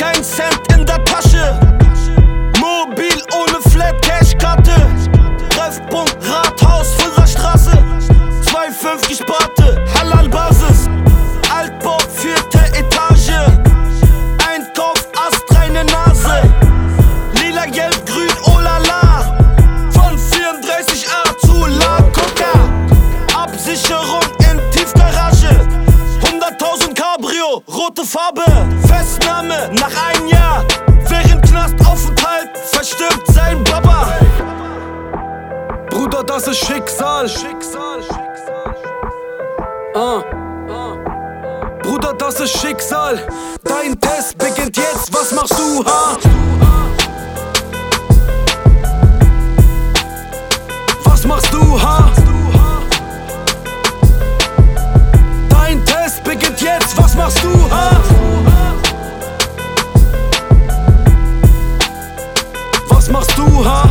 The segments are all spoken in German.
kein Cent in der Tasche. Mobil ohne Flat Cashkarte. Treffpunkt Rathaus, Fulda-Straße. 2,5 gesparte, Halal-Basis. Altbau, 4. Etage. Einkauf, astreine Nase. Lila, gelb, grün, oh la la. Von 34a zu La Coca. Absicherung in Tiefgarage. 100.000 Cabrio, rote Farbe. Festnahme nach einem Jahr. Während Knastaufenthalt verstirbt sein Baba. Bruder, das ist Schicksal. Bruder, das ist Schicksal. Dein Test beginnt jetzt, was machst du, ha? Was machst du, ha? Dein Test beginnt jetzt, was machst du, ha? Was machst du, ha?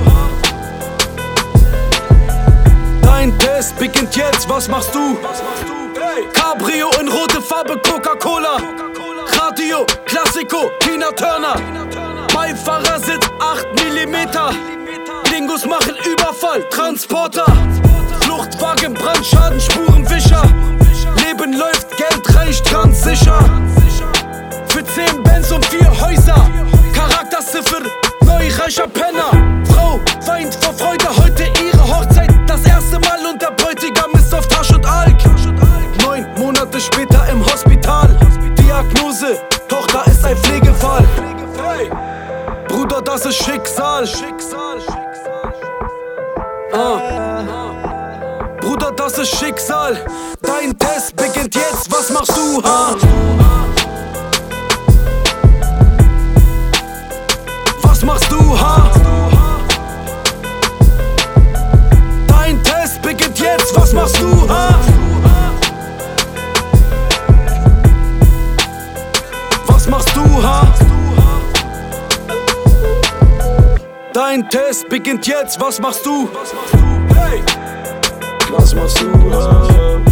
Dein Test beginnt jetzt, was machst du? Cabrio in rote Farbe, Coca-Cola. Radio, Klassiko, Tina Turner. Beifahrersitz 8 mm. Dingos machen Überfall, Transporter. Fluchtwagen, Brandschaden, Spurenwischer. Leben läuft, Geld reicht ganz sicher. Für 10 Benz und 4 Häuser. Charakterziffer, neu reicher Penner. Frau weint vor Freude, heute ihre Hochzeit. Das erste Mal und der Bräutigam ist auf Tasch und Alk. 9 Monate später im Hospital. Diagnose, Tochter ist ein Pflegefall. Bruder, das ist Schicksal. Bruder, das ist Schicksal. Dein Test beginnt jetzt, was machst du, ha? Was machst du, ha? Dein Test beginnt jetzt, was machst du, ha? Was machst du, ha? Dein Test beginnt jetzt, was machst du? Was machst du, ha?